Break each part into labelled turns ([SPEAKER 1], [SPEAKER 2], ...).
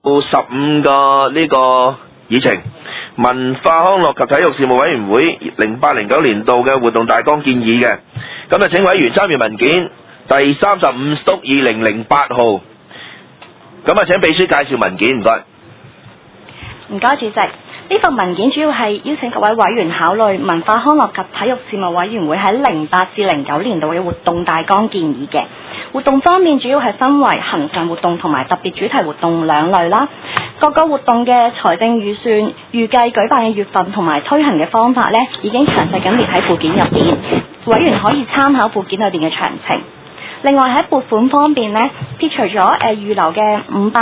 [SPEAKER 1] 15個呢個議程，文化康樂及體育事務委員會0809年度嘅活動大綱建議嘅。咁啊，請委員參閱文件第35/2008號。咁啊，請秘書介紹文件，唔該。
[SPEAKER 2] 唔該，主席。呢份文件主要係邀請各位委員考慮文化康樂及體育事務委員會喺08至09年度嘅活動大綱建議嘅。活動方面主要係分為恆常活動同埋特別主題活動兩類啦。各個活動嘅財政預算、預計舉辦嘅月份同埋推行嘅方法呢，已經詳細咁列喺附件入邊，委員可以參考附件裏邊嘅詳情。另外喺撥款方面呢，撇除咗預留嘅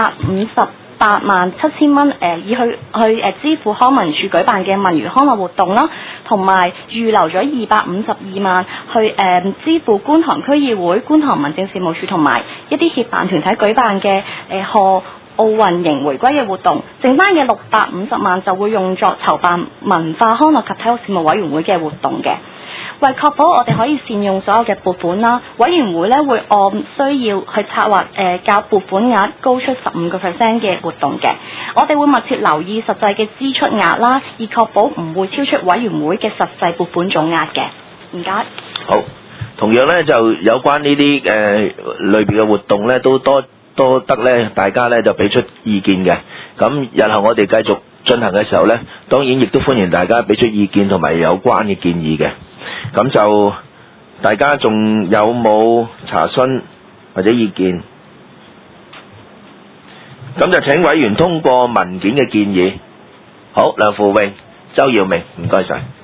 [SPEAKER 2] 5587000蚊以去支付康文署舉辦嘅文娛康樂活動啦，同埋預留咗252萬去支付觀塘區議會、觀塘民政事務處同埋一啲協辦團體舉辦嘅賀奧運營回歸嘅活動，剩翻嘅650萬就會用作籌辦文化康樂及體育事務委員會嘅活動嘅。為確保我哋可以善用所有嘅撥款啦，委員會咧會按需要去策劃較撥款額高出15% 嘅活動嘅。我哋會密切留意實際嘅支出額啦，以確保唔會超出委員會嘅實際撥款總額嘅。唔該。
[SPEAKER 1] 好，同樣咧就有關呢啲類別嘅活動咧，都多得咧大家咧就俾出意見嘅。咁日後我哋繼續進行嘅時候咧，當然亦都歡迎大家俾出意見同埋有關嘅建議嘅。咁就大家仲有冇查詢或者意見？咁就請委員通過文件嘅建議。好，梁富榮、周耀明，唔該晒。